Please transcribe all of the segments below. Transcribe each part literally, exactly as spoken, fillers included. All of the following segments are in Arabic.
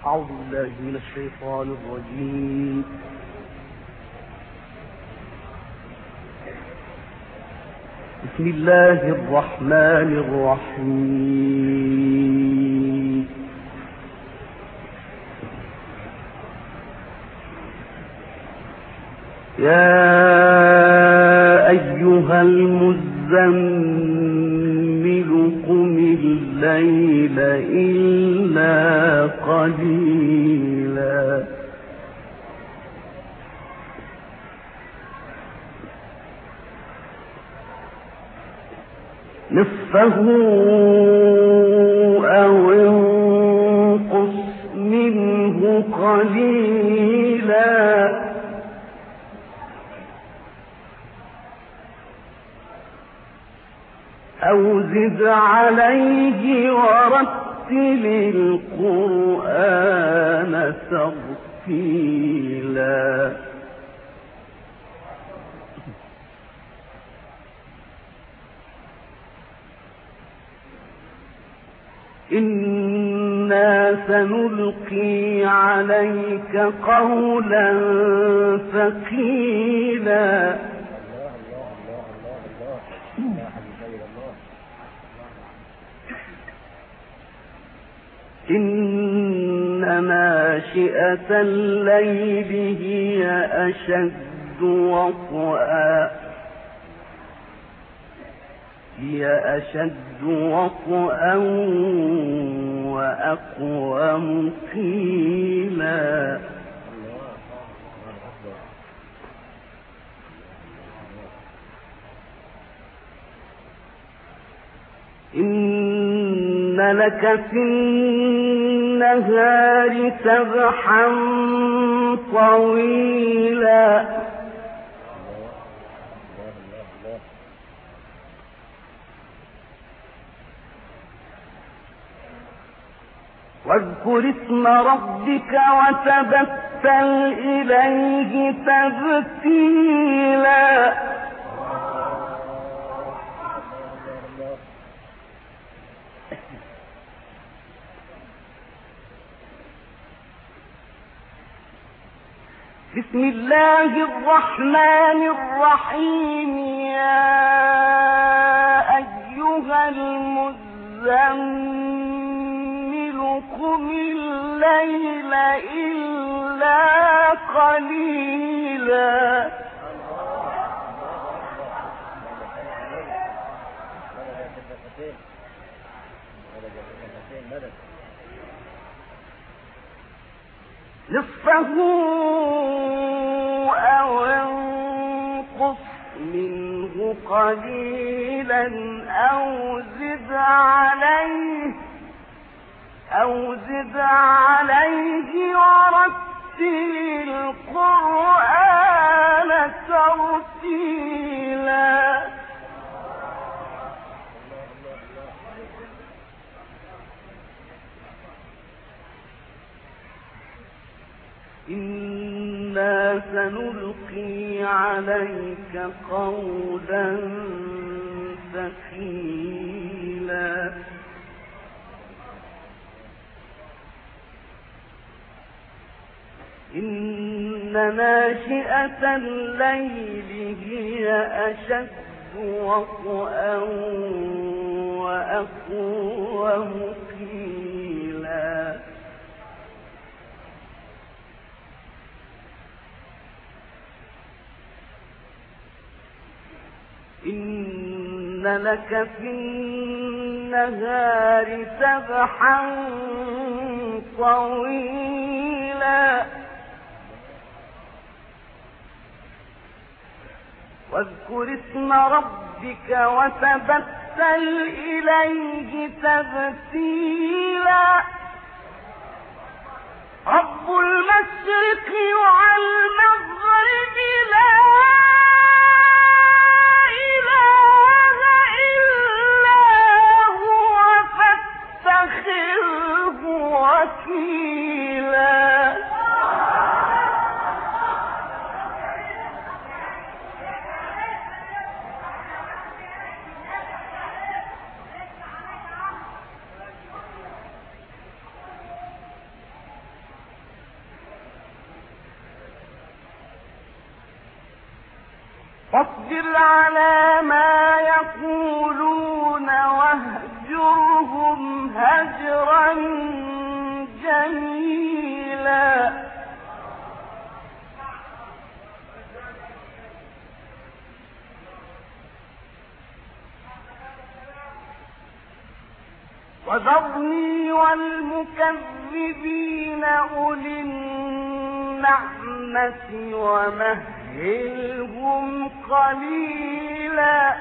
أعوذ بالله من الشيطان الرجيم. بسم الله الرحمن الرحيم. يا أيها المزمل قم الليل إلا قليلا نصفه أو انقص منه قليلا أو زد عليه ورتل القرآن ترتيلا إنا سنلقي عليك قولا ثقيلا إن ناشئة الليل هي أشد وطئا هي أشد وطئا وأقوم قيلا إن لك في النهار سبحا طويلا واذكر اسم ربك وتبتل إليه تبتيلا بسم الله الرحمن الرحيم. يا أيها المزمل قم الليل إلا قليلا نصفه أو انقص منه قليلا أو زد عليه أو زد عليه ورتل القرآن ترتيلا إنا سنلقي عليك قولا ثقيلا إن ناشئة الليل هي أشد وطئا وأقوم قيلا إن لك في النهار سبحا طويلا واذكر اسم ربك وتبتل إليه تبتيلا رب المشرق والمغرب لا وكيلا فاصبر على ما يقولون واهجرهم هجرا جميلا. وذرني والمكذبين أولي النعمة ومهلهم قليلا.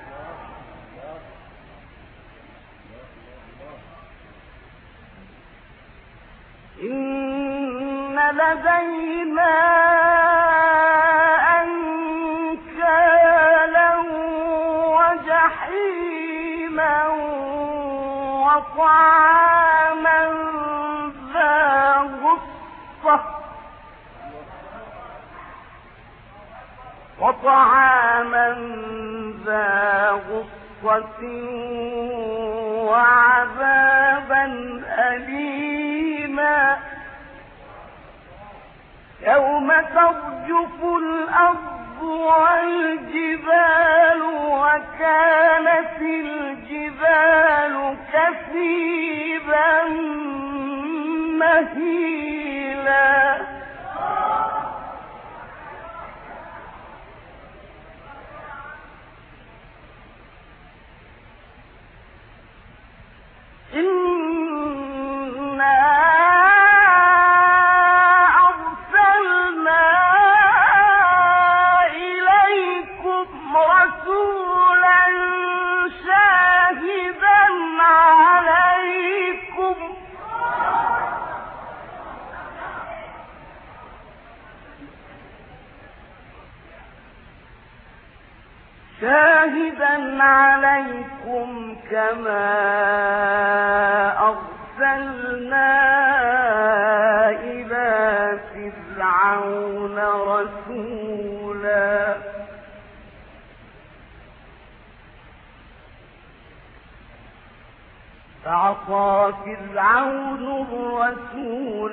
إن لدينا أنكالا وجحيما وطعاما ذا غصة وطعاما ذا غصة وعذابا أليما يوم ترجف الأرض والجبال وكانت الجبال كثيبا مهيلا. شاهدا عليكم كما أرسلنا إلى فرعون رسولا فعصى فرعون الرسول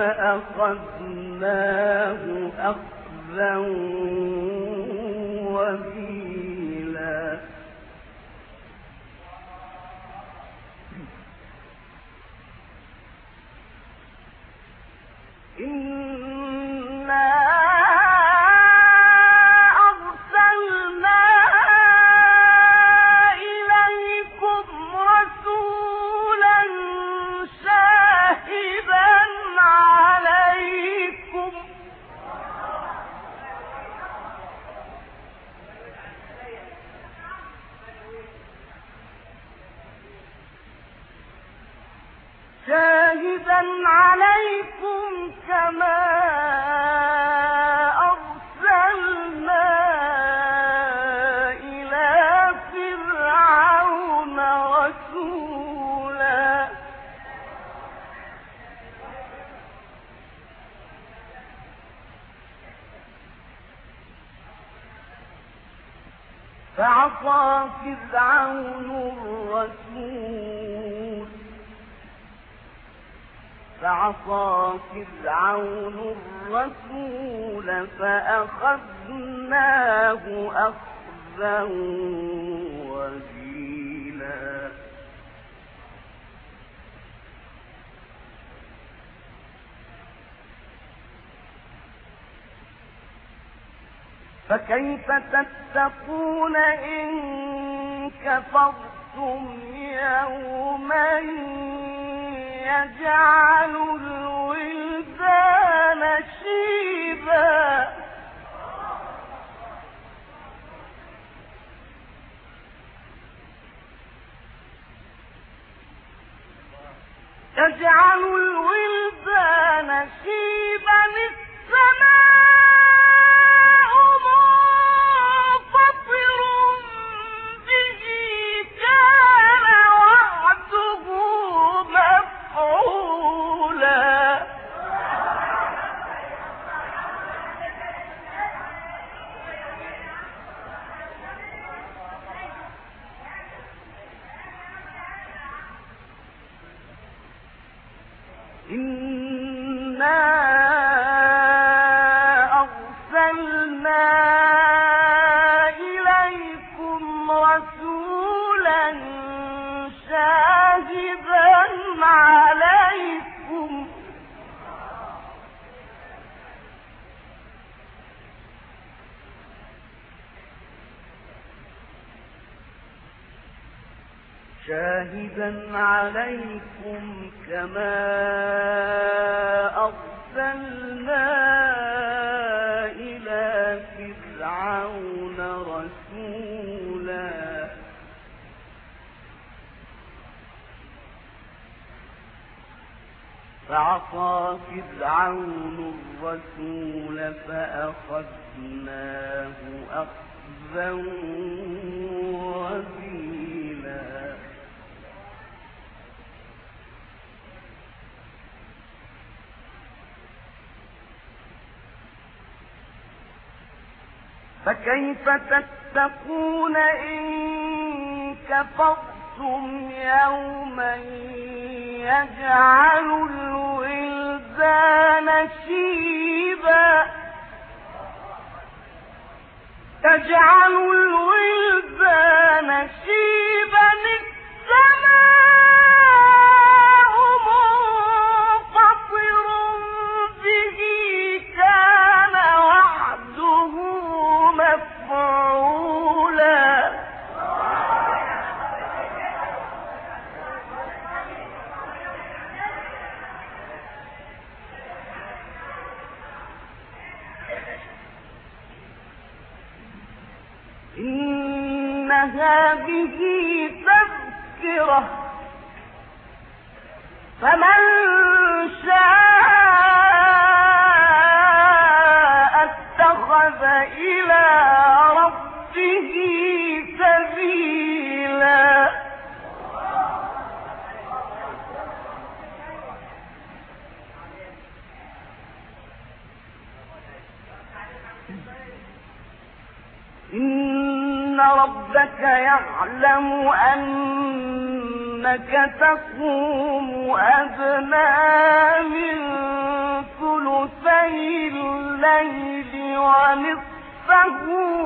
فأخذناه أخذا وبيلا. إنا أرسلنا إليكم رسولا شاهدا عليكم شاهدا عليكم كما أرسلنا إلى فرعون رسولا فعصى فرعون الرسول فعصى فرعون الرسول فأخذناه أخذا وبيلا. فكيف تتقون إن كفرتم يوما يجعل الولدان شيبا يجعل الولدان شيبا السماء منفطر به كان وعده مفعولا. إنا أرسلنا شاهدا عليكم كما أرسلنا إلى فرعون رسولا فعصى فرعون الرسول فأخذناه أخذا وبيلا فكيف تتقون إن كفرتم يوما يجعل الولدان شيبا تجعل الولدان شيبا السماء منفطر به كان وعده مفعولا إن هذه تذكرة فمن شاء اتخذ إلى ربه سبيلا إن ربك يعلم أنك تقوم أدنى من ثلثي الليل ونصفه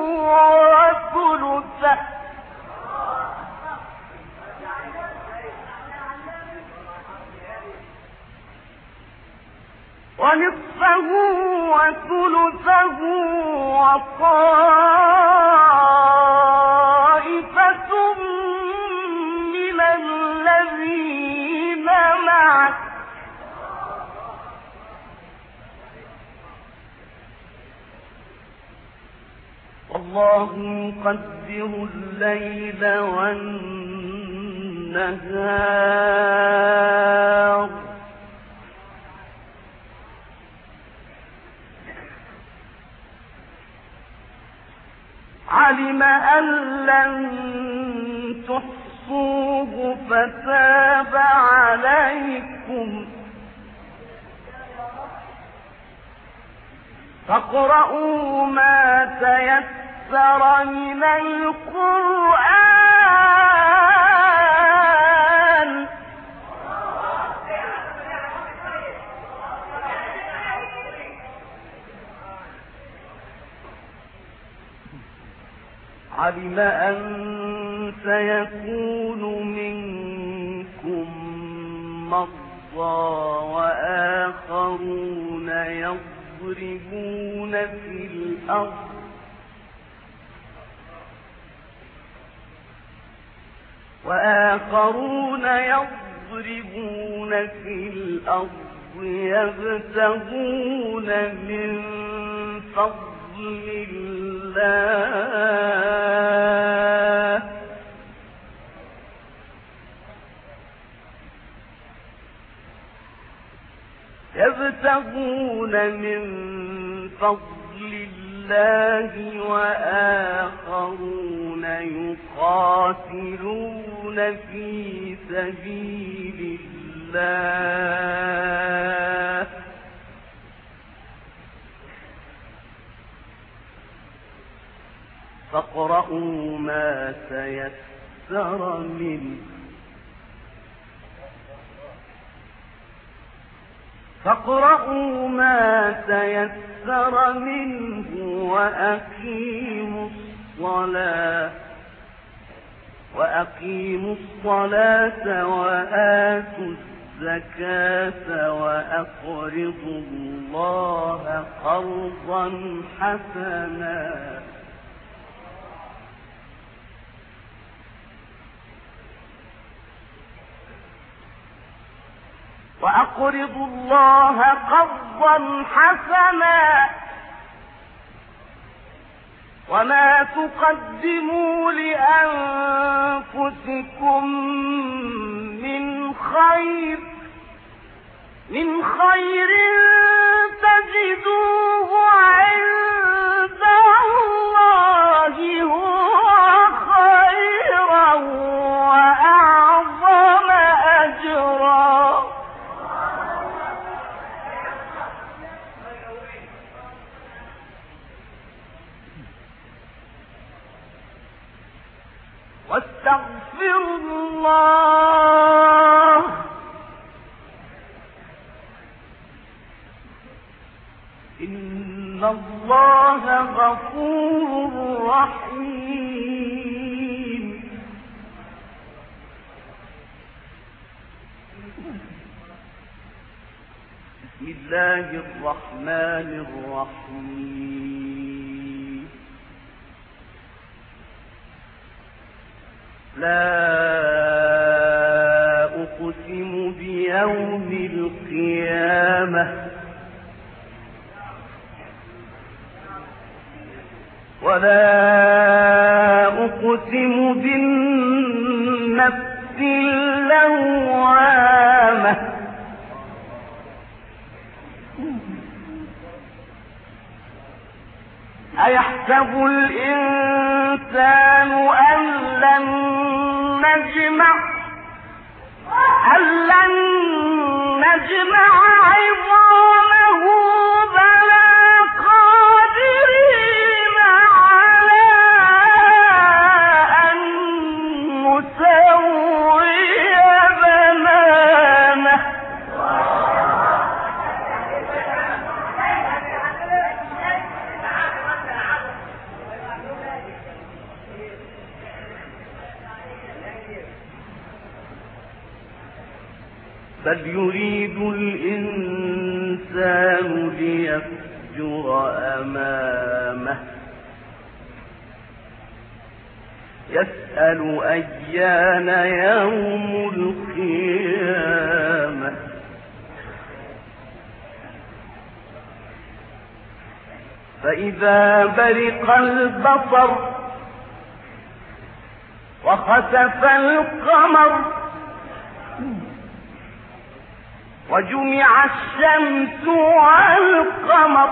وثلثه ونصفه وثلثه وطائفة من الذين معك والله يقدر الليل والنهار علم أن لن تحصوه فتاب عليكم فاقرؤوا ما تيسر من القرآن علم أن سيكون منكم مرضى وآخرون يضربون في الأرض وآخرون يضربون في الأرض يبتغون من فضل الله يبتغون من فضل الله وآخرون يقاتلون في سبيل الله فاقرؤوا ما تيسر منه فاقرؤوا ما تيسر منه وأقيموا الصلاة وأقيموا الصلاة وآتوا الزكاة وأقرضوا الله قرضا حسنا وأقرضوا الله قرضا حسنا وما تقدموا لأنفسكم من خير من خير تجدوه عند الله هو خيرا وأعظم أجرا. واستغفروا الله إن الله غفور رحيم. بسم الله الرحمن الرحيم. لا أقسم بيوم القيامة ولا أقسم بالنفس اللوامة أيحسب الإنسان أن لن نجمع أن لن نجمع عظامه بلى قادرين على أن نسوي بنانه. بل يريد الإنسان ليفجر أمامه يسأل أيان يوم القيامة فإذا برق البصر وخسف القمر وجمع الشمس والقمر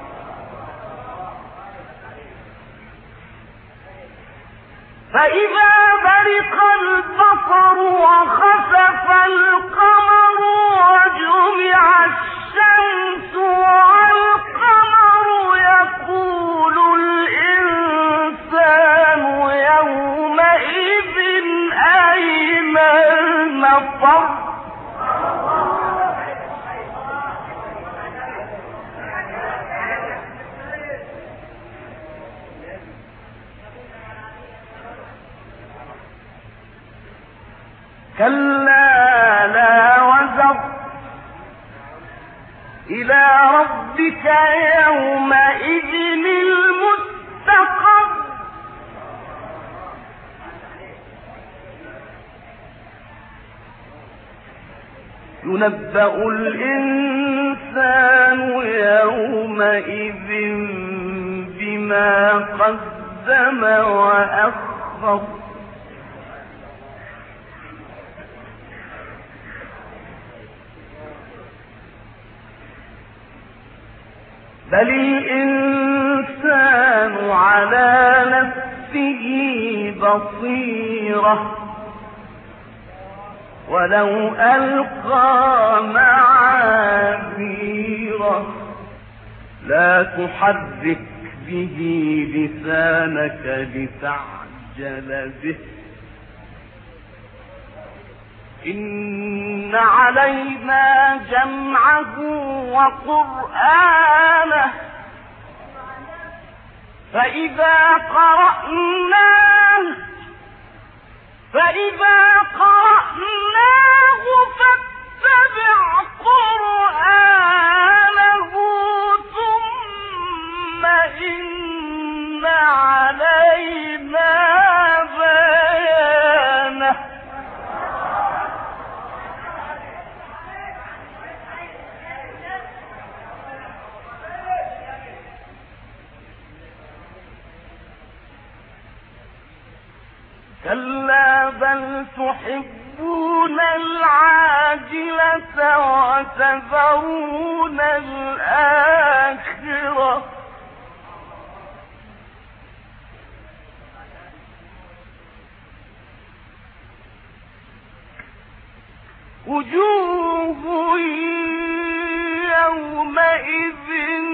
فإذا برق البصر وخسف القمر وجمع الشمس والقمر يقول الإنسان يومئذ أين المفر. كلا لا وزر إلى ربك يومئذ المستقر ينبأ الإنسان يومئذ بما قدم وأخر بل الإنسان على نفسه بصيرة ولو ألقى معاذيره لا تحرك به لسانك لتعجل به إن علينا جمعه وقرآنه فإذا قرأناه فإذا قرأناه فاتبع قرآنه ثم إن علينا بيانه كلا بل تحبون العاجلة وتذرون الآخرة وجوه يومئذ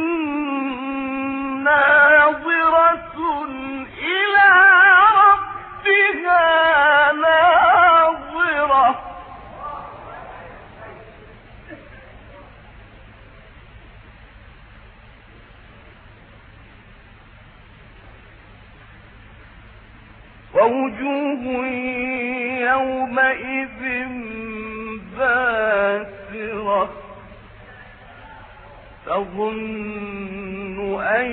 ناظرة إلى ربها ناظرة ووجوه يومئذ باسرة تظن أن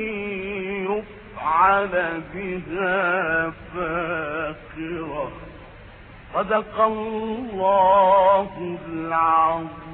يفعل بها فاقرة. صدق الله العظيم.